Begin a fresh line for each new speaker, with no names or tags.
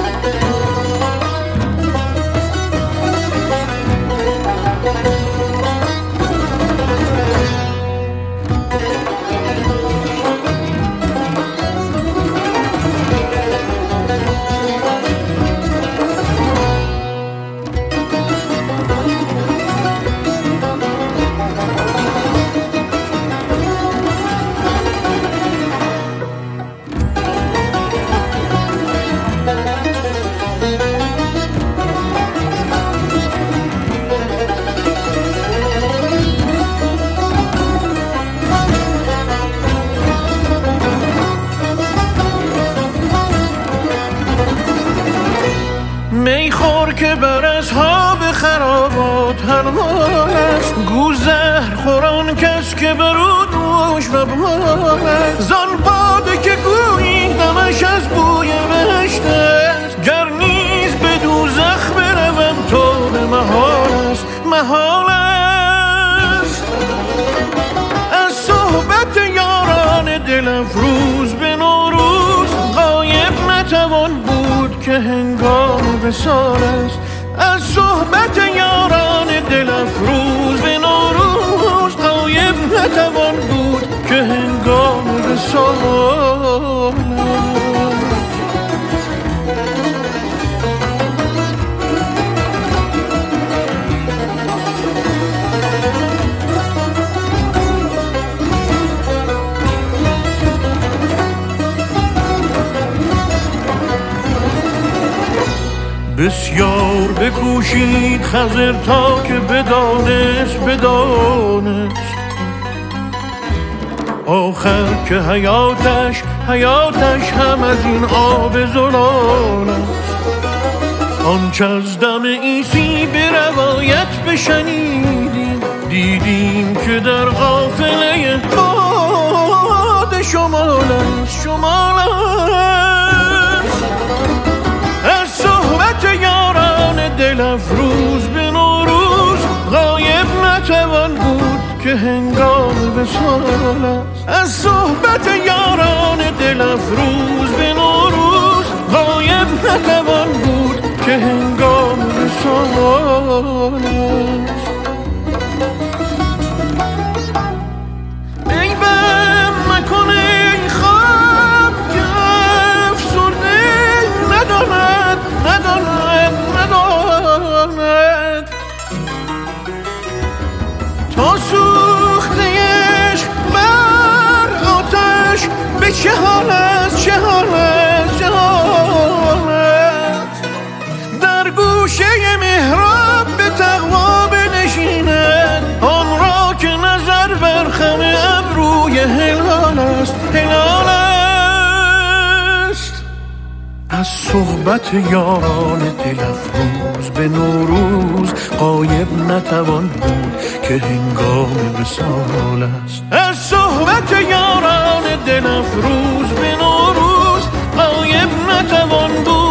میخور که بر اصحاب خرابات حلال است، گوزهر خوران کس که برود نوش و بال است. زان باده که گویی دمش از بوی بهشت است، گر نیز به دوزخ بروم تو به محال است، محال است. از صحبت یاران دل افروز به نوروز غایب نتوان بود که هنگام وصال است. از صحبت یاران دل افروز به نوروز غایب نتوان بود که هنگام وصال است. بسیار بکوشید خضر تا که بدانست آخر که حیاتش هم از این آب زلال است. آنچه از دم عیسی به روایت بشنیدیم، دیدیم که در قافله باد شمال است. از صحبت یاران دل افروز به نوروز غایب نتوان بود که هنگام وصال است. از صحبت یاران دل افروز به نوروز غایب نتوان بود که هنگام وصال است. تا سوختهش بر آتش به چه حال است در گوشه محراب به تقوا بنشیند، آن را که نظر بر خم ابروی هلال است. از صحبت یاران دل افروز به نوروز غایب نتوان بود که هنگام وصال است. از صحبت یاران دل افروز به نوروز غایب نتوان بود